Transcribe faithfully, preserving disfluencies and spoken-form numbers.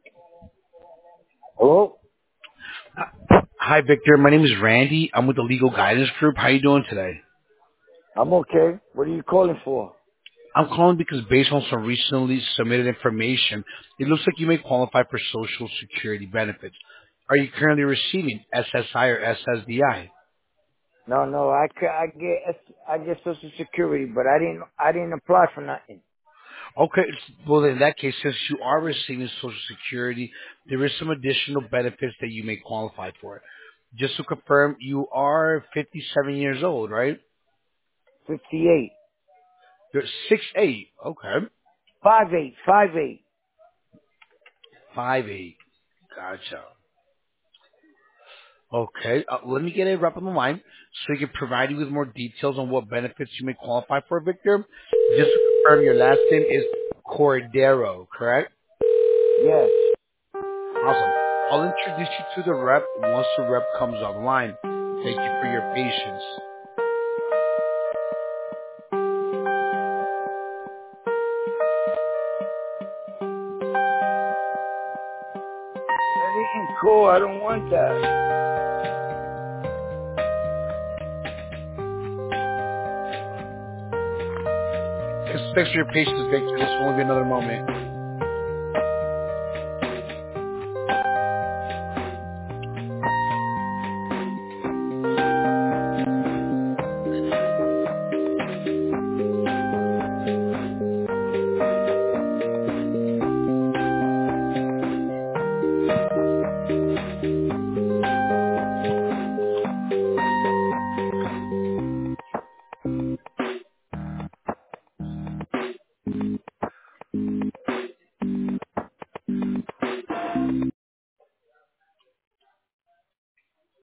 Hello? Hi, Victor. My name is Randy. I'm with the Legal Guidance Group. How you doing today? I'm okay. What are you calling for? I'm calling because based on some recently submitted information, it looks like you may qualify for Social Security benefits. Are you currently receiving S S I or S S D I? No, no, I, ca- I get S- I get Social Security, but I didn't I didn't apply for nothing. Okay. Well, in that case, since you are receiving Social Security, there is some additional benefits that you may qualify for. Just to confirm, you are fifty-seven years old, right? Fifty-eight, You're six eight. Okay. five eight, five eight. five eight. Gotcha. Okay, uh, let me get a rep on the line so we can provide you with more details on what benefits you may qualify for, Victor. Just to confirm, your last name is Cordero, correct? Yes. Awesome. I'll introduce you to the rep once the rep comes online. Thank you for your patience. That ain't cool. I don't want that. Thanks for your patience, Victor. This will only be another moment.